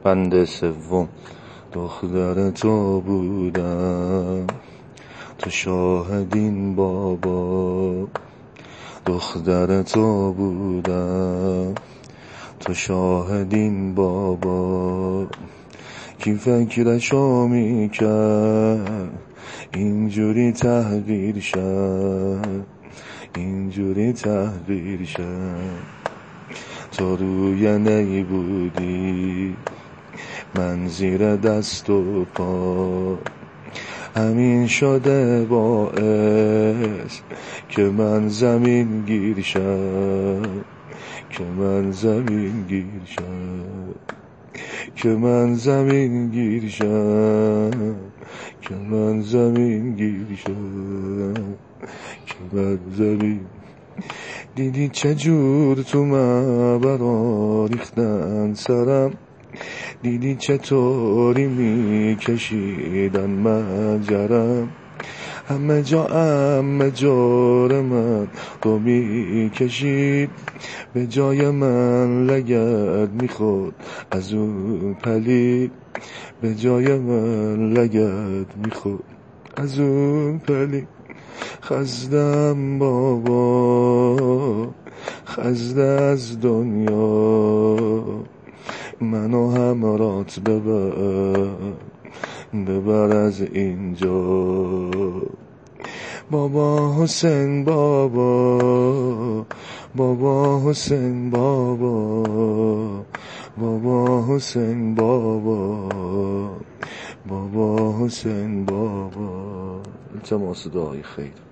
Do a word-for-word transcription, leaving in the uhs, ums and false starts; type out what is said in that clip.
بند سوم. دختر تو بودم تو شاهدین بابا، دختر تو بودم تو شاهدین بابا. کی فکرشو میکرد اینجوری تحقیر شد، اینجوری تحقیر شد. تو روی نی بودی من زیر دست و پا، همین شده باعث که من زمین گیر شم، که من زمین گیر شم، که من زمین گیر شم، که من زمین گیر شم، که من زمین. دیدی چجور تو معبرا ریختن سرم، دیدی چطوری میکشیدن مجرم، همه جا همه جور من رو میکشید، به جای من لگد میخورد از اون پلید، به جای من لگد میخورد از اون پلید. خزدم بابا خزده از دنیا، منو همرات ببر ببر از اینجا. بابا حسین بابا، بابا حسین بابا، بابا حسین بابا، بابا حسین بابا. التماس دعای خیر.